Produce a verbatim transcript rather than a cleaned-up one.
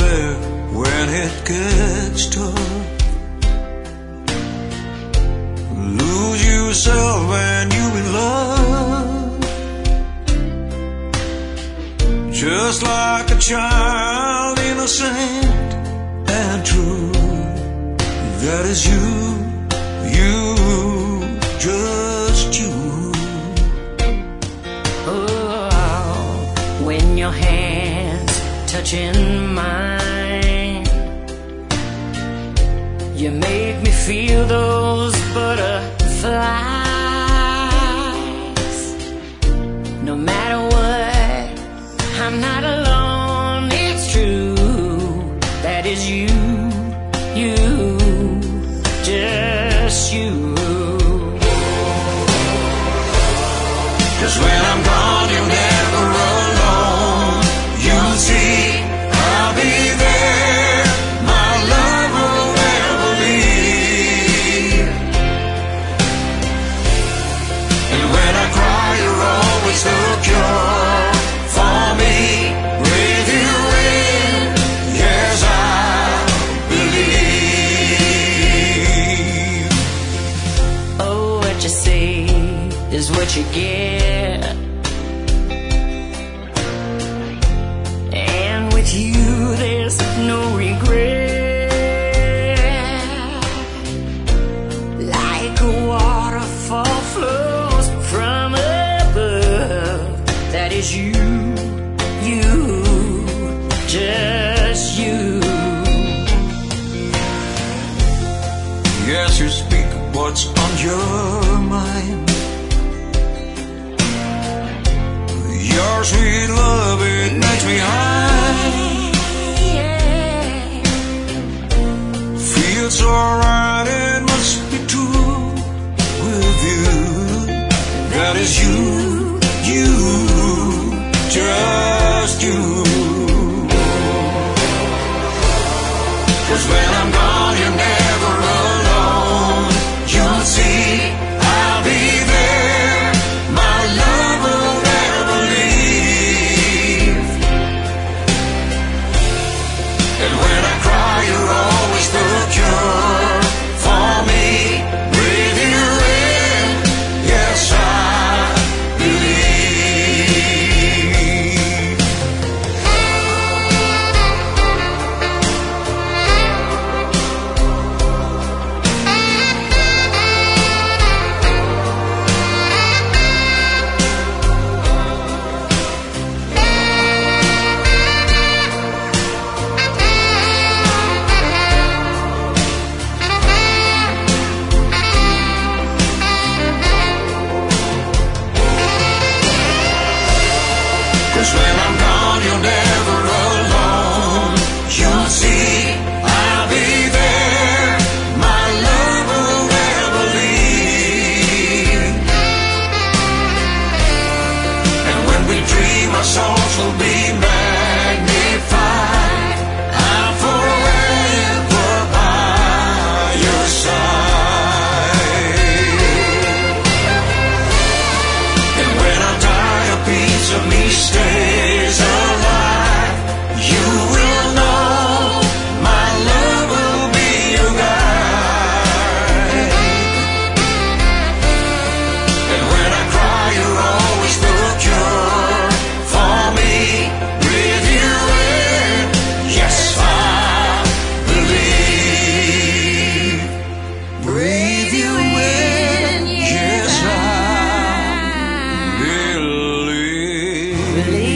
there when it gets tough. Lose yourself and you in love, just like a child, innocent and true. That is you, you, just you. Oh, when your hands touching mine, you make me feel those butterflies. No matter what, I'm not alone, it's true. That is you, you, just you. 'Cause when I'm gone, you're never alone. You'll see I'll be there. My love will never leave. And when I cry, you're always the cure for me. Breathe you in, yes, I believe. Oh, what you see is what you get, and with you there's no regret. Like a waterfall flows from above. That is you, you, just you. Yes, you speak what's on your mind. Your sweet love, it makes me high. Feels so right, it must be true with you. That is you, you, just you. 'Cause when I'm gone, you're never alone. You'll see I'll be there. My love will never leave. And when I cry, you're always the cure for me. Breathe you in, yes, I believe. Cause when I'm gone, you're never alone. You'll see I'll be there. My love will never leave. And when we dream, our souls will be magnified. I'm forever by your side. And when I die, a piece of me stays alive. You will know my love will be your guide. And when I cry, you're always the cure for me. Breathe you in, yes, I believe. Breathe you in, yes, I believe. Believe.